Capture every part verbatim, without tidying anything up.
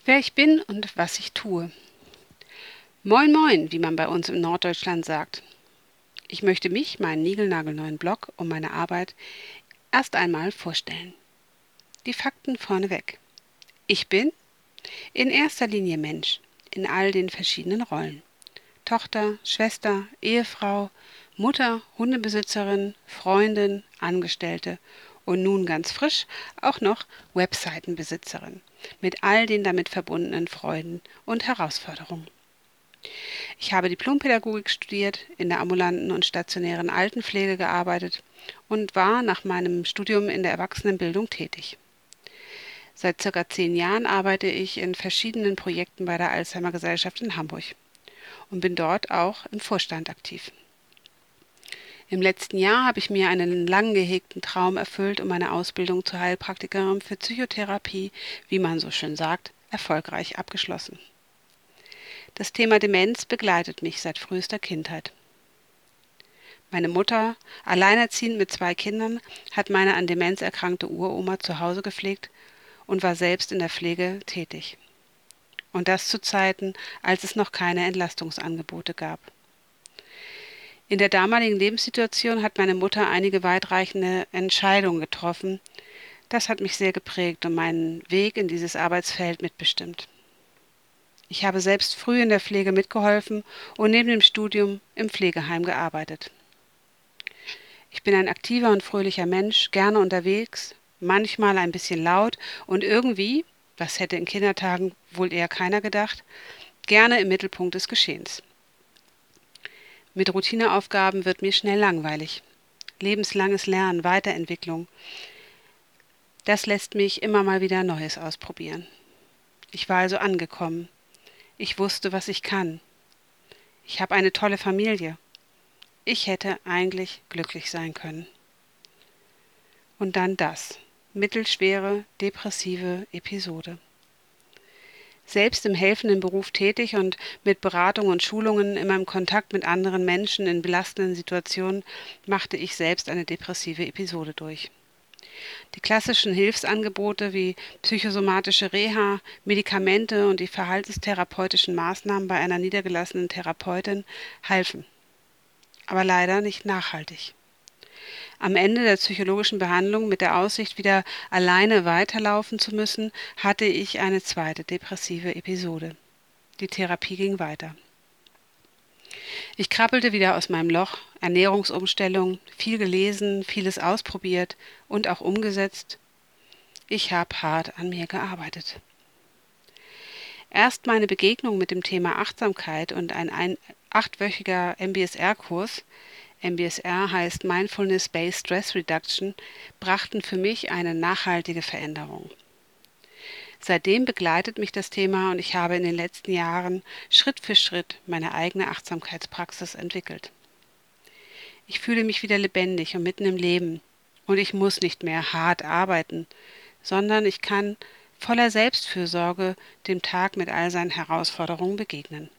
Wer ich bin und was ich tue. Moin Moin, wie man bei uns in Norddeutschland sagt. Ich möchte mich, meinen niegelnagelneuen Blog und meine Arbeit erst einmal vorstellen. Die Fakten vorneweg. Ich bin in erster Linie Mensch, in all den verschiedenen Rollen. Tochter, Schwester, Ehefrau, Mutter, Hundebesitzerin, Freundin, Angestellte und nun ganz frisch auch noch Webseitenbesitzerin mit all den damit verbundenen Freuden und Herausforderungen. Ich habe Diplompädagogik studiert, in der ambulanten und stationären Altenpflege gearbeitet und war nach meinem Studium in der Erwachsenenbildung tätig. Seit circa zehn Jahren arbeite ich in verschiedenen Projekten bei der Alzheimer Gesellschaft in Hamburg und bin dort auch im Vorstand aktiv. Im letzten Jahr habe ich mir einen lang gehegten Traum erfüllt und meine Ausbildung zur Heilpraktikerin für Psychotherapie, wie man so schön sagt, erfolgreich abgeschlossen. Das Thema Demenz begleitet mich seit frühester Kindheit. Meine Mutter, alleinerziehend mit zwei Kindern, hat meine an Demenz erkrankte Uroma zu Hause gepflegt und war selbst in der Pflege tätig. Und das zu Zeiten, als es noch keine Entlastungsangebote gab. In der damaligen Lebenssituation hat meine Mutter einige weitreichende Entscheidungen getroffen. Das hat mich sehr geprägt und meinen Weg in dieses Arbeitsfeld mitbestimmt. Ich habe selbst früh in der Pflege mitgeholfen und neben dem Studium im Pflegeheim gearbeitet. Ich bin ein aktiver und fröhlicher Mensch, gerne unterwegs, manchmal ein bisschen laut und irgendwie, was hätte in Kindertagen wohl eher keiner gedacht, gerne im Mittelpunkt des Geschehens. Mit Routineaufgaben wird mir schnell langweilig. Lebenslanges Lernen, Weiterentwicklung, das lässt mich immer mal wieder Neues ausprobieren. Ich war also angekommen. Ich wusste, was ich kann. Ich habe eine tolle Familie. Ich hätte eigentlich glücklich sein können. Und dann das, mittelschwere, depressive Episode. Selbst im helfenden Beruf tätig und mit Beratung und Schulungen immer im Kontakt mit anderen Menschen in belastenden Situationen machte ich selbst eine depressive Episode durch. Die klassischen Hilfsangebote wie psychosomatische Reha, Medikamente und die verhaltenstherapeutischen Maßnahmen bei einer niedergelassenen Therapeutin halfen, aber leider nicht nachhaltig. Am Ende der psychologischen Behandlung mit der Aussicht, wieder alleine weiterlaufen zu müssen, hatte ich eine zweite depressive Episode. Die Therapie ging weiter. Ich krabbelte wieder aus meinem Loch, Ernährungsumstellung, viel gelesen, vieles ausprobiert und auch umgesetzt. Ich habe hart an mir gearbeitet. Erst meine Begegnung mit dem Thema Achtsamkeit und ein, ein achtwöchiger M B S R-Kurs, M B S R heißt Mindfulness-Based Stress Reduction, brachten für mich eine nachhaltige Veränderung. Seitdem begleitet mich das Thema und ich habe in den letzten Jahren Schritt für Schritt meine eigene Achtsamkeitspraxis entwickelt. Ich fühle mich wieder lebendig und mitten im Leben und ich muss nicht mehr hart arbeiten, sondern ich kann voller Selbstfürsorge dem Tag mit all seinen Herausforderungen begegnen.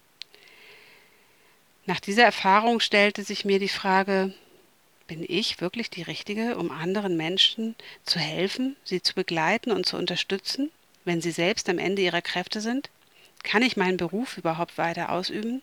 Nach dieser Erfahrung stellte sich mir die Frage, bin ich wirklich die Richtige, um anderen Menschen zu helfen, sie zu begleiten und zu unterstützen, wenn sie selbst am Ende ihrer Kräfte sind? Kann ich meinen Beruf überhaupt weiter ausüben?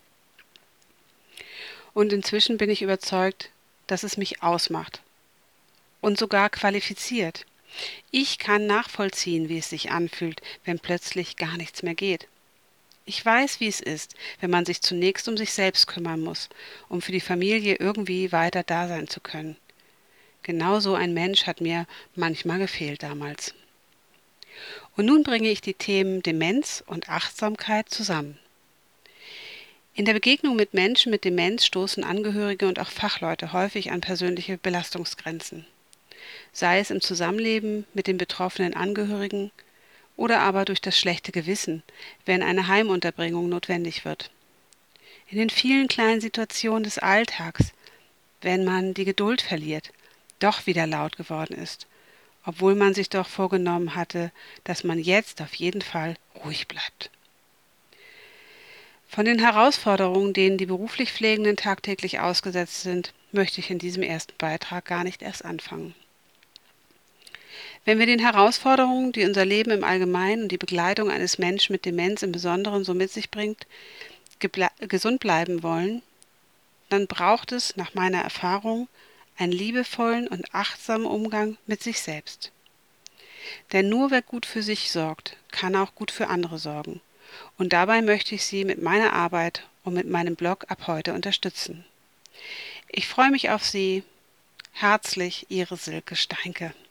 Und inzwischen bin ich überzeugt, dass es mich ausmacht und sogar qualifiziert. Ich kann nachvollziehen, wie es sich anfühlt, wenn plötzlich gar nichts mehr geht. Ich weiß, wie es ist, wenn man sich zunächst um sich selbst kümmern muss, um für die Familie irgendwie weiter da sein zu können. Genau so ein Mensch hat mir manchmal gefehlt damals. Und nun bringe ich die Themen Demenz und Achtsamkeit zusammen. In der Begegnung mit Menschen mit Demenz stoßen Angehörige und auch Fachleute häufig an persönliche Belastungsgrenzen. Sei es im Zusammenleben mit den betroffenen Angehörigen oder aber durch das schlechte Gewissen, wenn eine Heimunterbringung notwendig wird. In den vielen kleinen Situationen des Alltags, wenn man die Geduld verliert, doch wieder laut geworden ist, obwohl man sich doch vorgenommen hatte, dass man jetzt auf jeden Fall ruhig bleibt. Von den Herausforderungen, denen die beruflich Pflegenden tagtäglich ausgesetzt sind, möchte ich in diesem ersten Beitrag gar nicht erst anfangen. Wenn wir den Herausforderungen, die unser Leben im Allgemeinen und die Begleitung eines Menschen mit Demenz im Besonderen so mit sich bringt, gesund bleiben wollen, dann braucht es nach meiner Erfahrung einen liebevollen und achtsamen Umgang mit sich selbst. Denn nur wer gut für sich sorgt, kann auch gut für andere sorgen. Und dabei möchte ich Sie mit meiner Arbeit und mit meinem Blog ab heute unterstützen. Ich freue mich auf Sie. Herzlich, Ihre Silke Steinke.